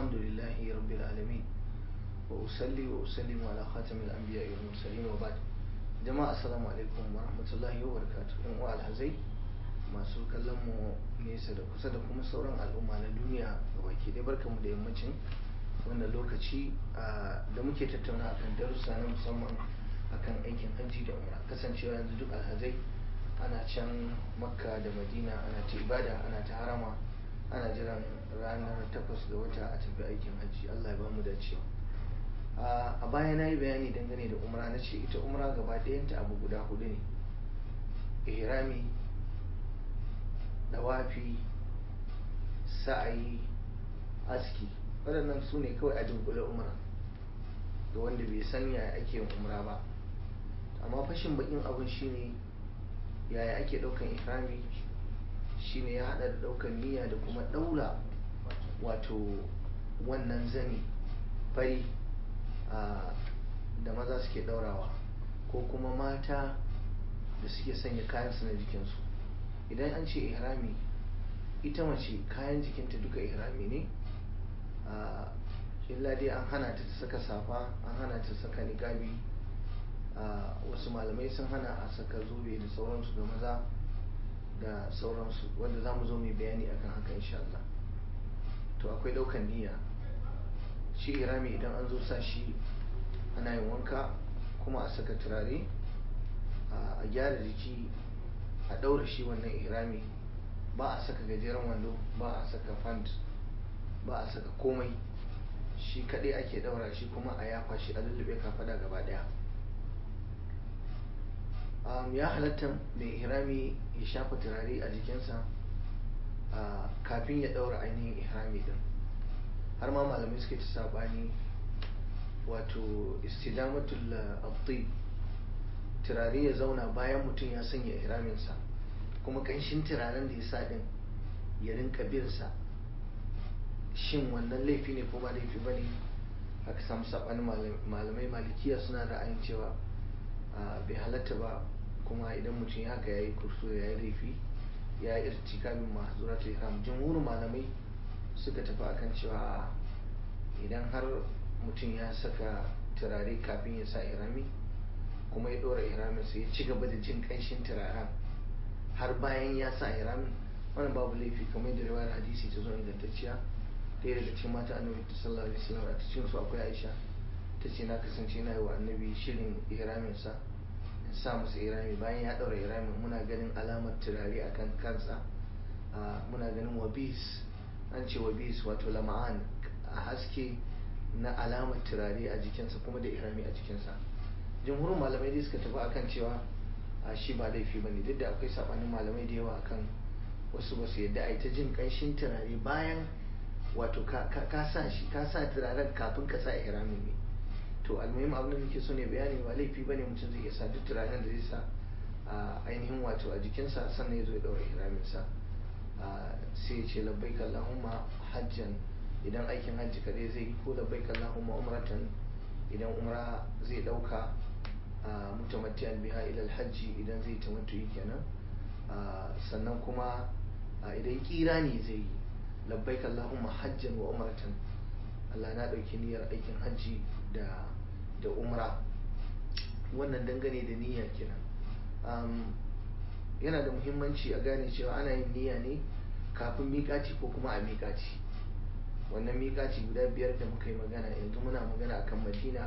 الحمد لله رب العالمين وأصلي وأسلم على خاتم الأنبياء والمرسلين وبعد جماعة السلام عليكم ورحمة الله وبركاته وعلى هزي masu kallon mu nesa da kusa da kuma sauran al'umma na duniya gabaki ɗaya barkanmu da yammacin wannan lokaci da muke tattauna akan darussa na musamman akan aikin hajji da umra kasancewa yanzu duk alhazai ana can makka da madina ana ta ibada ana ta harama ana jiran ranar 8 ga wata a tafi aikin hajji. Allah ya bamu dacewa. A baya na yi bayani dangane da umra, na ce ita umra gaba ɗayanta abu guda hudu ne: ihrami, dawafi, sa'ayi, aski. Waɗannan su ne kawai a dunkule umra ga wanda bai san yaya ake yin umra ba. Amma fashin bakin abun shine yaya ake ɗaukan ihrami, shine ya haɗa da ɗaukan niyya da kuma ɗaura wato wannan zani fari da maza suke ɗaurawa, ko kuma mata da suke sanya kayansu na jikinsu. Idan an ce ihrami, ita mace kayan jikinta duka ihrami ne, illa dai an hana ta saka safa, an hana ta saka niqabi, wasu malamai sun hana a saka zobe da sauransu ga maza da sauransu, wanda za mu zo mai bayani akan haka insha Allah. To akwai ɗaukan niyya. Shi ihrami idan an zo sa shi ana yin wanka, kuma a saka turare, a gyara jiki, a ɗaura shi wannan ihrami. Ba a saka gajeren wando, ba a saka fant, ba a saka komai. Shi kaɗai ake ɗaura shi, kuma a yafa shi, a lullube kafada gaba ɗaya. Ya halatta mai ihrami ya shafa turare a jikinsa kafin ya ɗaura ainihin ihrami din. Har ma malamai suke ta sabani, wato istidamatul at-tib, turare ya zauna bayan mutum ya sanya ihraminsa, kuma kanshin turaren da ya sa din ya rinka binsa. Shin wannan laifi ne ko ba laifi ba ne? Aka samu sabanin malamai. Malikiya suna ra'ayin cewa bai halatta ba, kuma idan mutum ya haka yayi kuskure, yayi laifi, ya yi irtikabin mahzuratul ihram. Jumhurin malamai suka tafi akan cewa idan har mutum ya saka turare kafin ya sa ihrami, kuma ya ɗora ihramin sai ya ci gaba da jin ƙanshin turaren har bayan ya sa ihramin, wannan babu laifi, kamar yadda riwayar hadisi ta zo ingantacciya. Ɗaya daga cikin mata annabi sallallahu alaihi wasallam, a cikin su akwai Aisha, ta ce na kasance na yi wa annabi shirin ihramin sa, in sa masa ihrami. Bayan ya ɗaura ihramin, muna ganin alamar turare akan kansa, muna ganin wabis. An ce wabis wato lama'an, a haske na alamar turare a jikinsa, kuma da ihrami a jikinsa. Jumhurin malamai dai suka tafi akan cewa shi ba laifi bane, duk da akwai sabanin malamai da yawa akan, wasu ba su yadda a yi ta jin ƙanshin turare bayan wato ka sa shi, ka sa turaren kafin ka sa ihramin ne. To almuhim abin da nake so ne bayani, ba laifi bane, mutum zai iya sa duk turaren da zai sa ainihin wato a jikinsa, sannan ya zo ya ɗaura ihraminsa. Sai ya ce labbaik Allahumma hajjan idan aikin hajji kadai zai yi, ko labbaik Allahumma umratan idan umra zai ɗauka, mutamatti'an biha ila alhajji idan zai tamattu'i kenan. Sannan kuma idan kirani zai yi, labbaik Allahumma hajjan wa umratan, Allah na ɗauki niyyar aikin hajji da umra. Wannan dangane da niyya kenan. Yana da muhimmanci a gane cewa ana yin niyya ne kafin miƙaci ko kuma a miƙaci. Wannan miƙaci guda 5 da muka yi magana, yanzu muna magana akan Madina,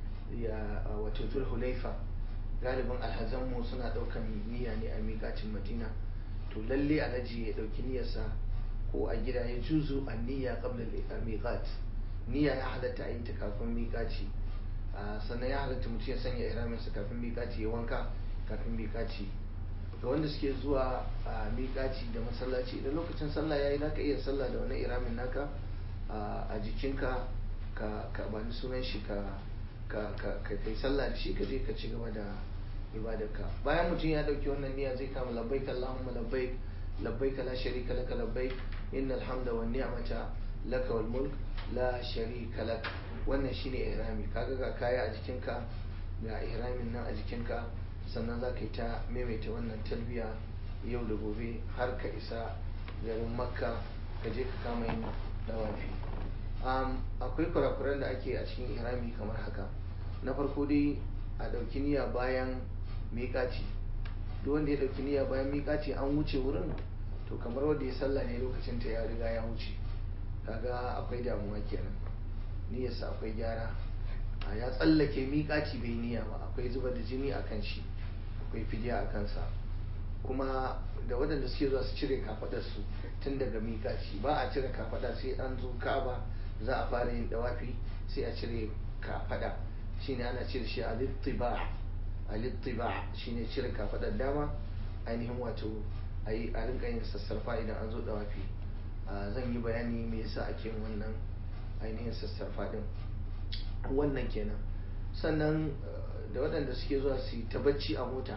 wato Zulhulaifa. Galibin alhazanmu suna ɗaukan niyya ne a miƙacin Madina. To lalle alhaji ya ɗauki niyyarsa ko a gida, ya juzu an niyya qabla al-miqat. Niyya ya halatta a yi ta kafin miƙaci. Sannan ya halatta mutum ya sanya ihraminsa kafin miƙaci, ya wanka kafin miƙaci. Ga wanda suke zuwa miƙaci da masallaci, idan lokacin sallah yayi, zaka iya sallah da wani ihramin naka a jikinka, ka bani sunan shi, ka kai sallah da shi, ka je ka ci gaba da ibadarka. Bayan mutum ya dauki wannan niyya, zai kama labbaik Allahumma labbaik, labbaik la sharika laka labbaik, innal hamda wan ni'mata laka wal mulk la sharika lak. Wannan shine ihrami. Kaga ga kaya a jikinka, ga ihramin nan a jikinka, sannan za ka yi ta maimaita wannan talbiya yau da gobe har ka isa garin Makka, ka je ka kama yin dawafi. akwai kurakuran da ake a cikin ihrami kamar haka. Na farko dai a ɗauki niyya bayan miƙaci. Duk wanda ya ɗauki niyya bayan miƙaci an wuce wurin, to kamar wanda ya sallah ne lokacin ta ya riga ya wuce, kaga akwai damuwa kenan, niyyarsa akwai gyara. Ya tsallake miƙaci bai niyya ba, akwai zubar da jini a kan shi, akwai fidiya a kansa. Kuma da waɗanda suke zuwa su cire kafaɗarsu tun daga miƙaci, ba a cire kafaɗa sai an zo Ka'aba za a fara yin dawafi sai a cire kafaɗa, shine ana cire shi al-ittiba'. Al-ittiba' shine cire kafaɗar dama, ainihin wato a rinka yin sassarfa idan an zo dawafi. Zan yi bayani me yasa ake yin wannan ainihin sassarfa din. Wannan kenan. Sannan da waɗanda suke zuwa su yi ta bacci a mota,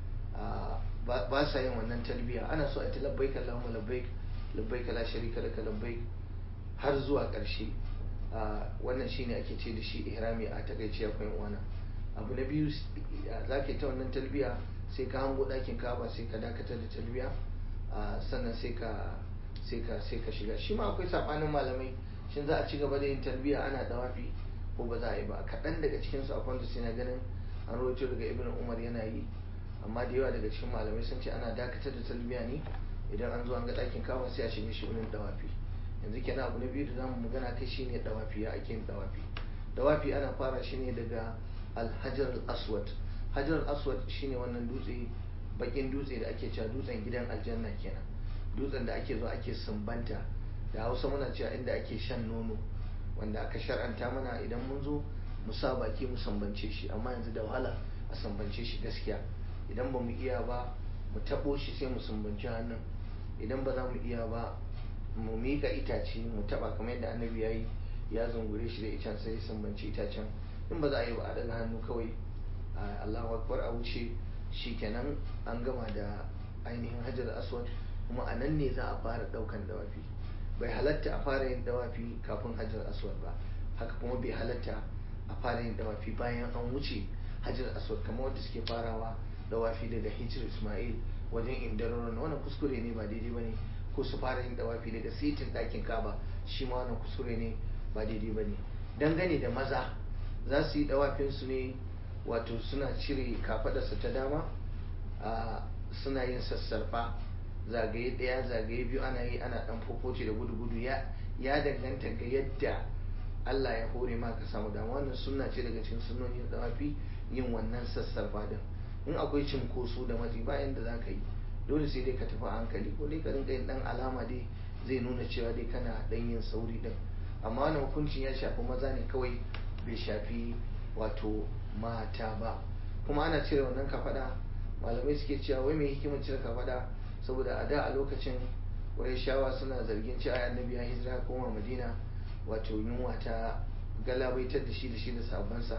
ba sa yin wannan talbiya. Ana so a ta labbaik Allahumma labbaik, labbaik la sharika laka labbaik har zuwa ƙarshe. Wannan shine ake ce da shi ihrami a takaice ya koyan wannan. Abu na biyu, za ka yi ta wannan talbiya sai ka hango ɗakin Ka'aba sai ka dakatar da talbiya, sannan sai ka shiga. Shi ma akwai sabanin malamai, shin za a ci gaba da yin talbiya ana dawafi ko ba za a yi ba. Kaɗan daga cikinsu akwai wanda suna ganin, an rawaito daga Ibn Umar yana yi, amma da yawa daga cikin malamai sun ce ana dakatar da talbiya ne idan an zo an ga ɗakin Ka'aba sai a shiga shi wurin dawafi. Yanzu kenan abu na biyu da zamu magana kai shine dawafi. Ya ake yin dawafi? Dawafi ana fara shi ne daga Al-Hajar Al-Aswad. Hajar Al-Aswad shine wannan dutse, bakin dutse da ake cewa dutsen gidan aljanna kenan, dutsen da ake zo ake sumbanta. Da Hausa muna cewa inda ake shan nono, wanda aka shar'anta mana idan mun zo mu sa baki mu sambance shi, amma yanzu da wahala a sambance shi gaskiya. Idan ba mu iya ba mu taɓo shi sai mu sumbanci hannun, idan ba za mu iya ba mu miƙa itace mu taɓa kamar yadda annabi ya yi, ya zungure shi da icen sai ya sumbanci itacen. In ba za a yi ba a daga hannu kawai, Allahu Akbar, a wuce, shi kenan an gama da ainihin Hajar Aswad. Kuma a nan ne za a fara ɗaukan dawafi. Bai halatta a fara yin dawafi kafin Hajar Aswad ba, haka kuma bai halatta a fara yin dawafi bayan an wuce Hajar Aswad, kamar wanda suke farawa dawafi daga Hijr Ismail wajen Indaroron. Wannan kuskure ne, ba daidai bane. Ko su fara yin dawafi daga sitin ɗakin Ka'aba, shi ma wannan kuskure ne, ba daidai bane. Dangane da maza, za su yi dawafin su ne, wato suna cire kafadarsa ta dama, suna yin sassarfa, zagaye ɗaya zagaye biyu ana yi, ana ɗan fofoce da gudu-gudu. Ya danganta ga yadda Allah ya hore ma ka samu dama. Wannan sunna ce daga cikin sunnoni na dawafi, yin wannan sassarfa din. In akwai cinkoso da matsi bayan da za ka yi, dole sai dai ka tafi a hankali, ko dai ka rinka yin ɗan alama dai zai nuna cewa dai kana ɗan yin sauri din. Amma wannan hukuncin ya shafi maza ne kawai, bai shafi wato mata ba. Kuma ana cire wannan kafada, malamai suke cewa wai mai hikimar cire kafada, saboda a da a lokacin Qurayshawa suna zargin cewa annabi ya hijira koma Madina, wato yunwa ta galabaitar da shi da sabansa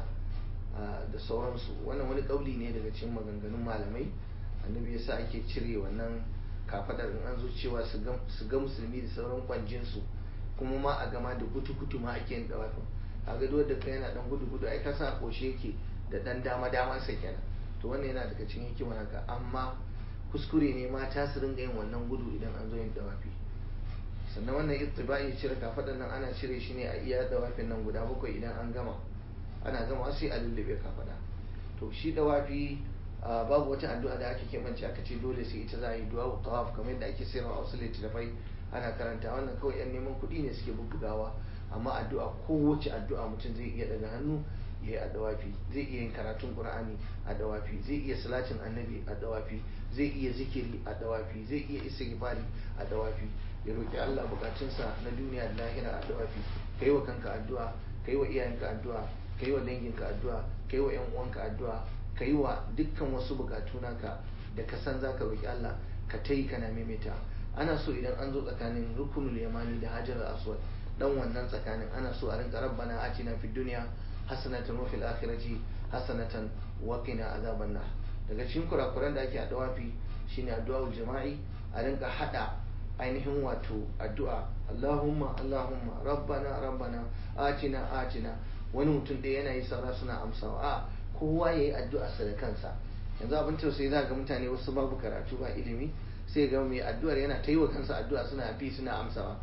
da sauransu. Wannan wani kauli ne daga cikin maganganun malamai. Annabi yasa ake cire wannan kafadar in an zo cewa su ga musulmi da sauran kwanjinsu, kuma ma a gama da gutu-gutu ma ake yin dawafin. Kaga duk da kai yana dan gudu-gudu, ai ka sa koshe yake da dan dama sa kenan. To wannan yana daga cikin hikima haka, amma kuskure ne mata su ringa yin wannan gudu idan an zo yin dawafi. Sannan wannan ittiba'i, cire kafadan nan ana cire shi ne a iya dawafin nan guda 7 idan an gama. Ana gama sai a lullube kafada. To shi dawafi babu wata addu'a da ake keɓance aka ce dole sai ita za a yi, du'a tawaf kamar yadda ake sayarwa a wasu littattafai ana karanta. Wannan kawai yan neman kuɗi ne suke bubbugawa, amma addu'a, kowace addu'a mutum zai iya daga hannu ya yi a dawafi. Zai iya yin karatun Qur'ani a dawafi, zai iya salatin annabi a dawafi, zai iya zikiri a dawafi, zai iya istighfari a dawafi, ya roki Allah bukatunsa na duniya da lahira a dawafi. Kai wa kanka addu'a, kai wa iyayenka addu'a, kai wa danginka addu'a, kai wa yan uwanka addu'a, kai wa dukkan wasu bukatu naka da ka san zaka roki Allah, ka tayi kana maimaita. Ana so idan an zo tsakanin rukunul yamani da Hajar Aswad, dan wannan tsakanin ana so a rinka rabbana atina fid dunya hasanatan wa fil akhirati hasanatan wa qina azaban nar. Daga cikin kurakuran da ake a dawafi shine addu'aul jama'i, a rinka hada ainihin wato addu'a, Allahumma Allahumma rabbana rabbana atina. Wani mutum ɗaya yana yi, saura suna amsawa. A kowa yayi addu'a sa da kansa. Yanzu abin tausayi za ga mutane wasu babu karatu ba ilimi, sai ga mai addu'ar yana ta yi wa kansa addu'a, suna bi suna amsawa.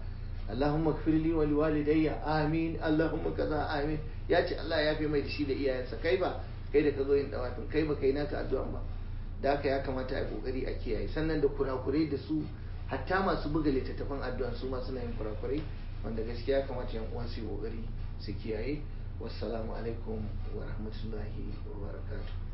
Allahumma ighfirli wa liwalidayya amin, Allahumma kaza amin. Ya ce Allah ya fi mai da shi da iyayensa, kai ba, kai da ka zo yin dawafin, kai ba kai naka addu'an ba. Da haka ya kamata a yi kokari a kiyaye. Sannan da kurakurai da su hatta masu buga littattafan addu'an su ma suna yin kurakurai, wanda gaskiya ya kamata yan uwa su yi kokari su kiyaye. Wassalamu alaikum wa rahmatullahi wa barakatuh.